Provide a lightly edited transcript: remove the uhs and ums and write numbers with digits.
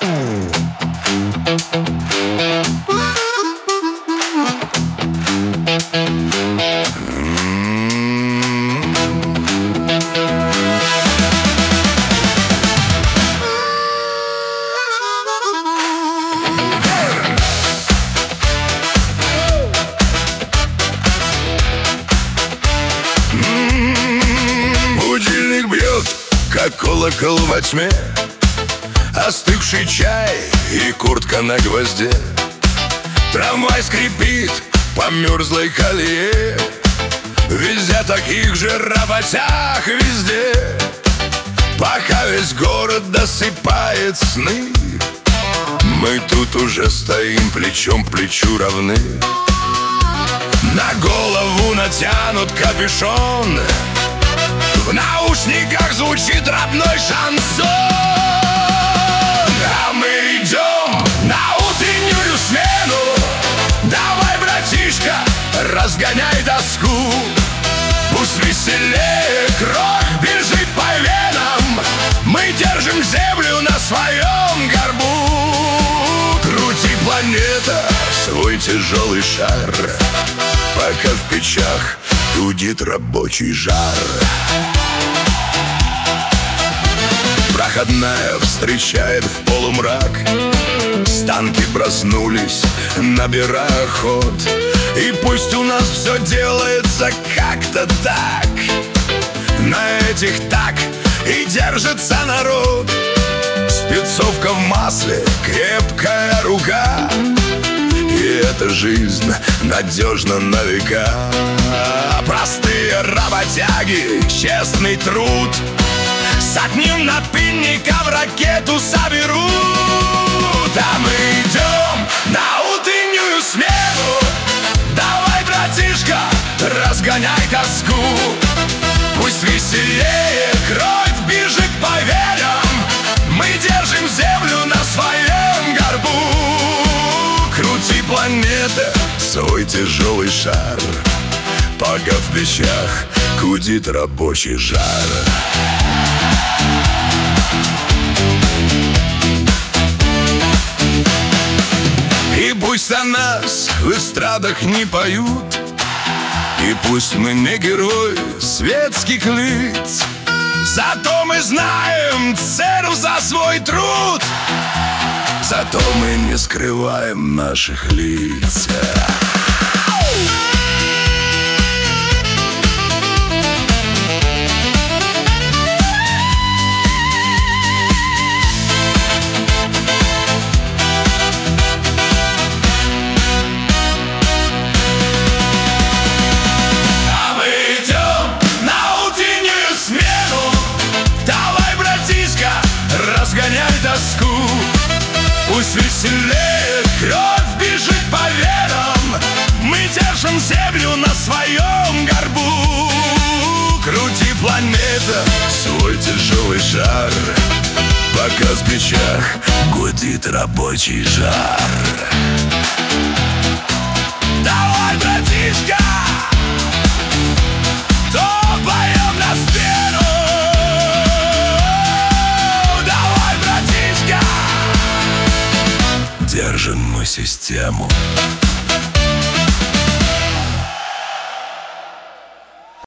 Будильник бьет, как колокол во тьме, остывший чай и куртка на гвозде. Трамвай скрипит по мерзлой колее, везде таких же работяг везде. Пока весь город досыпает сны, мы тут уже стоим плечом к плечу равны. На голову натянут капюшон, в наушниках звучит родной шансон. А мы идем на утреннюю смену. Давай, братишка, разгоняй тоску. Пусть веселее кровь бежит по венам, мы держим землю на своем горбу. Крути, планета, свой тяжелый шар, пока в печах гудит рабочий жар. Проходная встречает в полумрак, станки проснулись, набирая ход. И пусть у нас все делается как-то так, на этих так и держится народ. Спецовка в масле, крепкая рука, и эта жизнь надежна на века. Простые работяги, честный труд сотню напильников ракету соберут. А мы идем на утреннюю смену. Давай, братишка, разгоняй тоску. Пусть веселее кровь бежит по венам, мы держим землю на своем горбу. Крути, планета, свой тяжелый шар, пока в печах гудит рабочий жар. И пусть о нас в эстрадах не поют, и пусть мы не герои светских лиц, зато мы знаем цену за свой труд, зато мы не скрываем наших лиц. Разгоняй тоску, пусть веселее кровь бежит по венам, мы держим землю на своем горбу. Крути, планета, свой тяжелый шар, пока в печах гудит рабочий жар. Давай, братишка, топаем на смену. Держим мы систему.